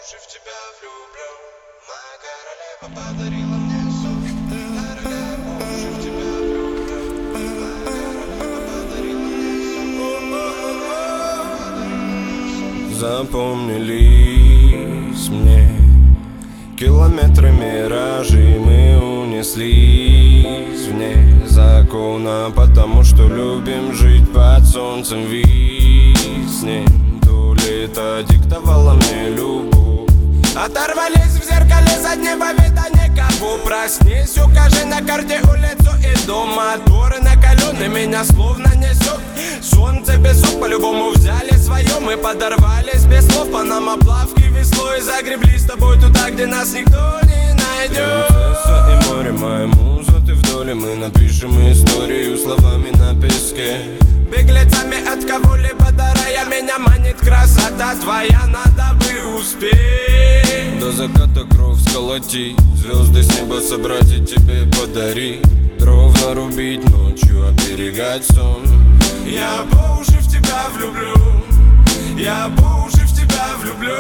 уши в тебя влюблю. Моя королева подарила мне сон. Дорогая, по уши в тебя влюблю. Моя королева подарила мне сон. Запомнились мне километры миражей, мы унеслись вне закона, потому что любим жить под солнцем. Виснет, то лето диктовало мне любовь. Оторвались в зеркале заднего вида никого. Проснись, укажи на карте улицу и дом. Моторы накалены, меня словно несет. Солнце песок по-любому взяли свое. Мы подорвались без слов, Панама плавки веслой. Загребли с тобой туда, где нас никто не найдет. Принцесса и море, моя муза, ты в доле. Мы напишем историю словами на песке. Беглецами от кого-либо дарая, меня манит красота твоя, надо бы успеть. До заката кровь сколотить, звезды с неба собрать и тебе подарить. Дров нарубить ночью, оберегать сон. Я по уши в тебя влюблю. Я по уши в тебя влюблю.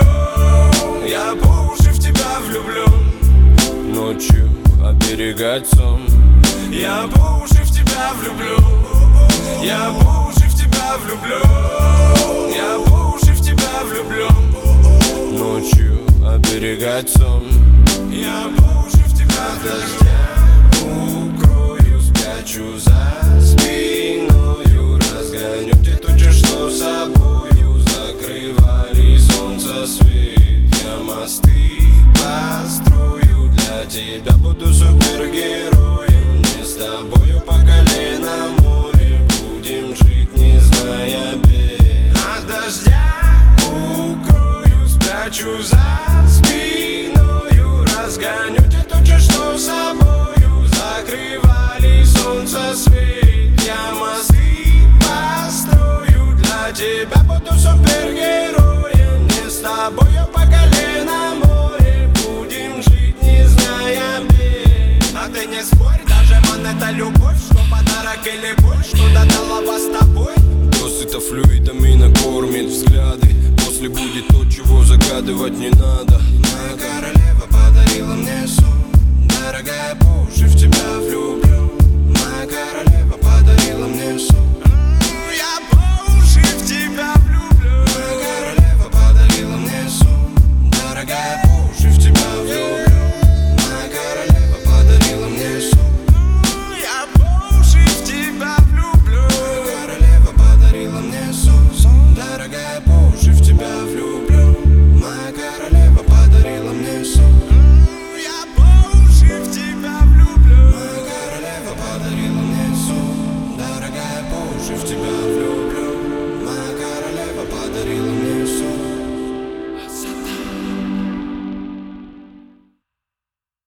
Я по уши в тебя влюблю. Ночью оберегать сон. Я по уши в тебя влюблю. Я по уши в тебя влюблю. Я по уши в тебя влюблю. Ночью оберегать сон. Я по уши в тебя дождя укрою, спрячу за спиною. Разгоню те тучи, что собою закрывали солнце свет. Я мосты построю для тебя, буду супергероем. Не с тобою по колено море, будем жить, не зная бед. От дождя укрою, спрячу за спиною. Разгоню те тучи, что собою закрывали солнце свет. Я мосты построю для тебя, буду супергероем. Не с тобою по колено море, будем жить, не зная бед. А ты не спорь, даже монета любовь, что подарок или боль, что додала вас с тобой. Досыта флюидами накормит взгляды. После будет то, чего загадывать не надо.